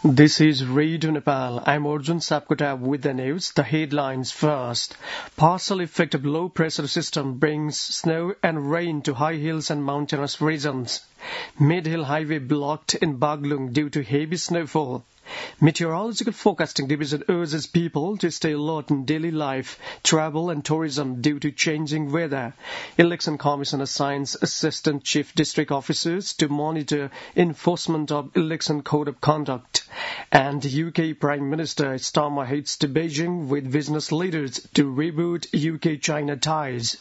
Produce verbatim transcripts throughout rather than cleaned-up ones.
This is Radio Nepal. I'm Arjun Sapkota with the news. The headlines first. Partial effect of low pressure system brings snow and rain to high hills and mountainous regions. Mid-hill highway blocked in Baglung due to heavy snowfall. Meteorological Forecasting Division urges people to stay alert in daily life, travel and tourism due to changing weather. Election Commission assigns Assistant Chief District Officers to monitor enforcement of Election Code of Conduct. And U K Prime Minister Starmer heads to Beijing with business leaders to reboot U K-China ties.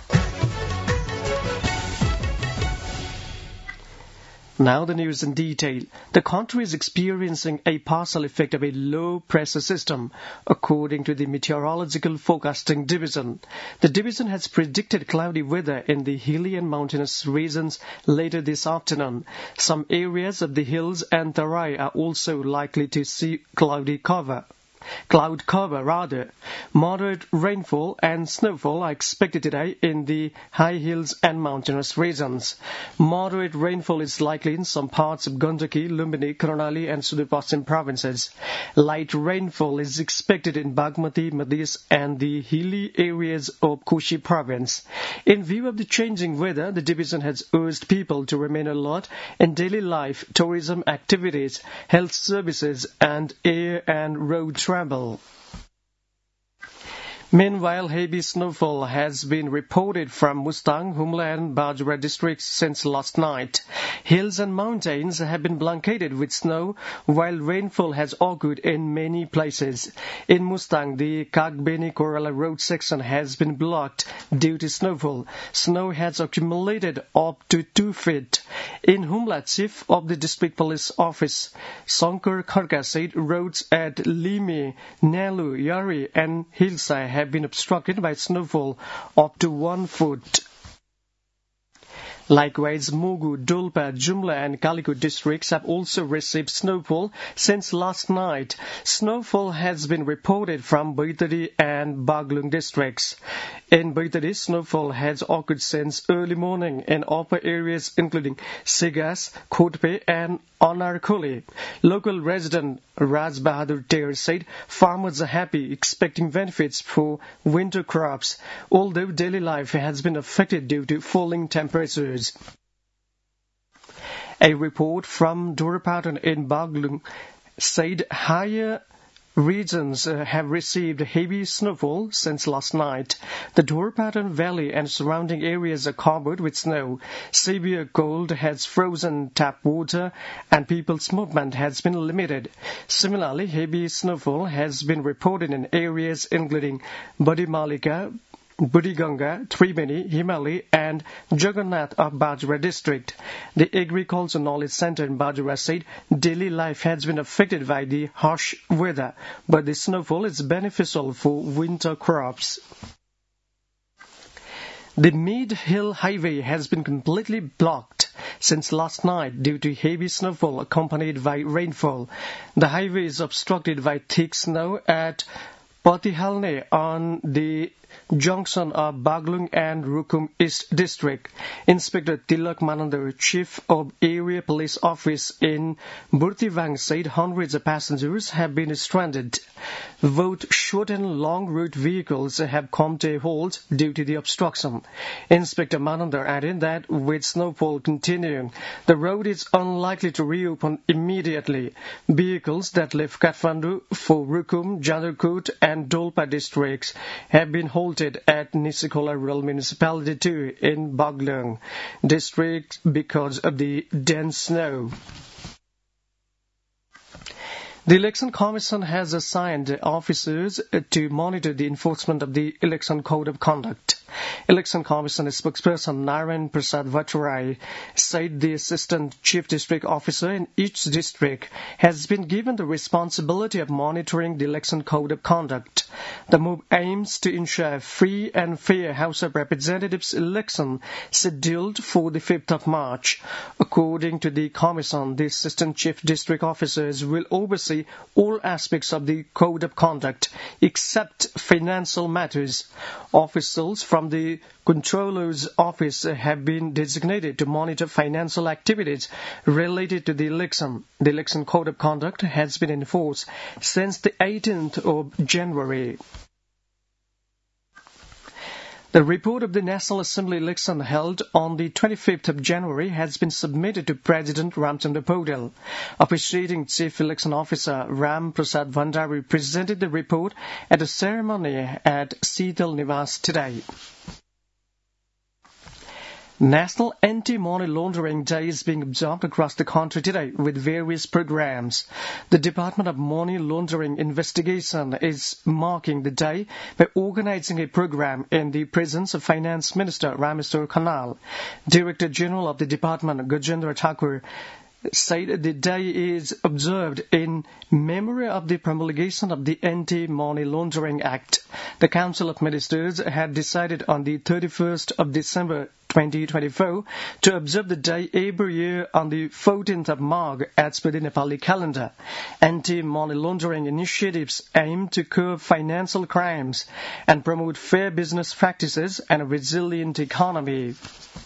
Now the news in detail. The country is experiencing a partial effect of a low-pressure system, according to the Meteorological Forecasting Division. The division has predicted cloudy weather in the hilly and mountainous regions later this afternoon. Some areas of the hills and Tarai are also likely to see cloudy cover. Cloud cover, rather. Moderate rainfall and snowfall are expected today in the high hills and mountainous regions. Moderate rainfall is likely in some parts of Gandaki, Lumbini, Karnali and Sudurpaschim provinces. Light rainfall is expected in Bagmati, Madhya and the hilly areas of Koshi province. In view of the changing weather, the division has urged people to remain alert in daily life, tourism activities, health services and air and road travel. Travel. Meanwhile, heavy snowfall has been reported from Mustang, Humla and Bajra districts since last night. Hills and mountains have been blanketed with snow, while rainfall has occurred in many places. In Mustang, the Kagbeni-Korala road section has been blocked due to snowfall. Snow has accumulated up to two feet. In Humla, Chief of the District Police Office, Sankar Kharka said roads at Limi, Nalu, Yari and Hilsa have been obstructed by snowfall up to one foot. Likewise, Mugu, Dolpa, Jumla and Kalikut districts have also received snowfall since last night. Snowfall has been reported from Baitari and Baglung districts. In Baitari, snowfall has occurred since early morning in upper areas including Sigas, Kotpe and Anarkuli. Local resident Raj Bahadur Ter said farmers are happy, expecting benefits for winter crops, although daily life has been affected due to falling temperatures. A report from Durapatan in Baglung said higher regions uh, have received heavy snowfall since last night. The Durapatan Valley and surrounding areas are covered with snow. Severe cold has frozen tap water and people's movement has been limited. Similarly, heavy snowfall has been reported in areas including Badimalika, Budiganga, Tribeni, Himali and Jagannath of Bajra district. The Agriculture Knowledge Center in Bajra said daily life has been affected by the harsh weather, but the snowfall is beneficial for winter crops. The Mid-Hill Highway has been completely blocked since last night due to heavy snowfall accompanied by rainfall. The highway is obstructed by thick snow at Patihalne on the junction of Baglung and Rukum East District. Inspector Tilak Manandar, Chief of Area Police Office in Burtivang, said hundreds of passengers have been stranded. Both short and long route vehicles have come to a halt due to the obstruction. Inspector Manandar added that with snowfall continuing, the road is unlikely to reopen immediately. Vehicles that left Kathmandu for Rukum, Jandarkot and Dolpa districts have been halted at Nisikola Rural Municipality two in Baglung district because of the dense snow. The Election Commission has assigned officers to monitor the enforcement of the Election Code of Conduct. Election Commission spokesperson Narayan Prasad Vaturai said the Assistant Chief District Officer in each district has been given the responsibility of monitoring the Election Code of Conduct. The move aims to ensure free and fair House of Representatives election scheduled for the fifth of March. According to the Commission, the Assistant Chief District Officers will oversee all aspects of the Code of Conduct except financial matters. Officials from from the Controller's Office have been designated to monitor financial activities related to the election. The Election Code of Conduct has been in force since the eighteenth of January. The report of the National Assembly election held on the twenty-fifth of January has been submitted to President Ramchandra Paudel. Officiating Chief Election Officer Ram Prasad Bhandari presented the report at a ceremony at Seetal Nivas today. National Anti-Money Laundering Day is being observed across the country today with various programs. The Department of Money Laundering Investigation is marking the day by organizing a program in the presence of Finance Minister Rameshwar Khanal. Director General of the Department, Gajendra Thakur, said the day is observed in memory of the promulgation of the Anti-Money Laundering Act. The Council of Ministers had decided on the thirty-first of December twenty twenty-four to observe the day every year on the fourteenth of Magh as per the Nepali calendar. Anti-money laundering initiatives aim to curb financial crimes and promote fair business practices and a resilient economy.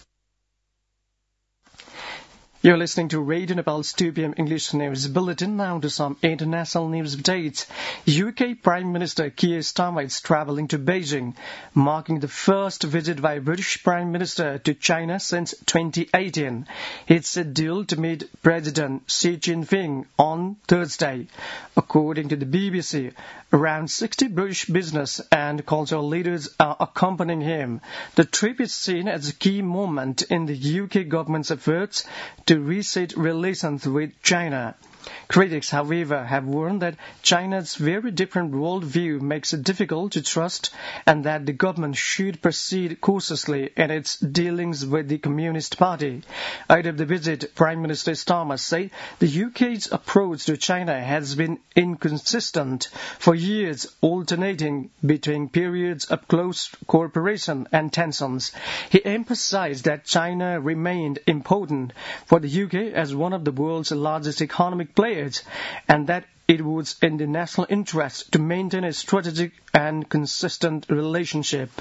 You're listening to Radio Nepal's two p.m. English News Bulletin. Now to some international news updates. U K Prime Minister Keir Starmer is travelling to Beijing, marking the first visit by British Prime Minister to China since twenty eighteen. It's scheduled to meet President Xi Jinping on Thursday. According to the B B C, around sixty British business and cultural leaders are accompanying him. The trip is seen as a key moment in the U K government's efforts to reset relations with China. Critics, however, have warned that China's very different worldview makes it difficult to trust and that the government should proceed cautiously in its dealings with the Communist Party. Ahead of the visit, Prime Minister Starmer said the U K's approach to China has been inconsistent for years, alternating between periods of close cooperation and tensions. He emphasized that China remained important for the U K as one of the world's largest economic players, and that it was in the national interest to maintain a strategic and consistent relationship.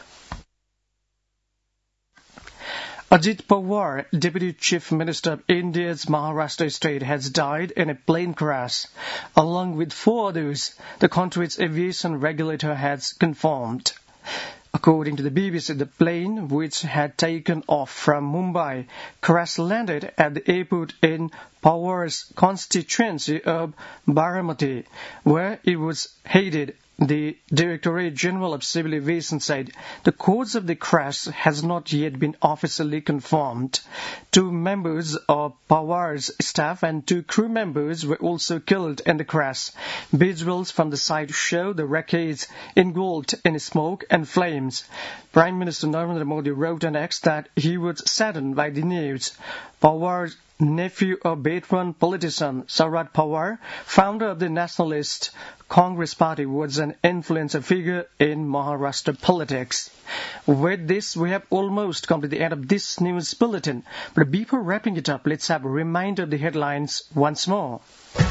Ajit Pawar, Deputy Chief Minister of India's Maharashtra state, has died in a plane crash, along with four others, the country's aviation regulator has confirmed. According to the B B C, the plane, which had taken off from Mumbai, crash-landed at the airport in Pawar's constituency of Baramati, where it was headed. The Directorate General of Civil Aviation said the cause of the crash has not yet been officially confirmed. Two members of Pawar's staff and two crew members were also killed in the crash. Visuals from the site show the wreckage engulfed in smoke and flames. Prime Minister Narendra Modi wrote on X that he was saddened by the news. Pawar's nephew of veteran politician Sharad Pawar, founder of the Nationalist Congress Party, was an influential figure in Maharashtra politics. With this, we have almost come to the end of this news bulletin. But before wrapping it up, let's have a reminder of the headlines once more.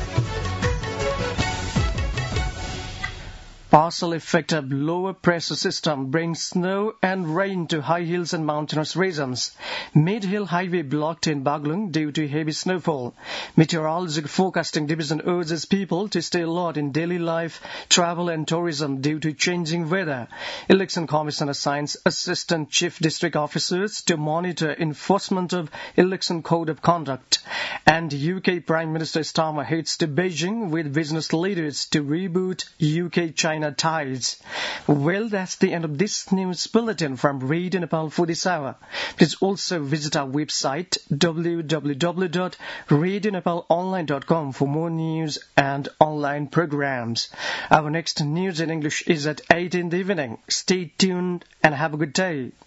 Partial effect of lower pressure system brings snow and rain to high hills and mountainous regions. Mid-hill highway blocked in Baglung due to heavy snowfall. Meteorological Forecasting Division urges people to stay alert in daily life, travel and tourism due to changing weather. Election Commission assigns Assistant Chief District Officers to monitor enforcement of Election Code of Conduct. And U K Prime Minister Starmer heads to Beijing with business leaders to reboot U K-China ties. Well, that's the end of this news bulletin from Radio Nepal for this hour. Please also visit our website w w w dot radio nepal online dot com for more news and online programs. Our next news in English is at eight in the evening. Stay tuned and have a good day.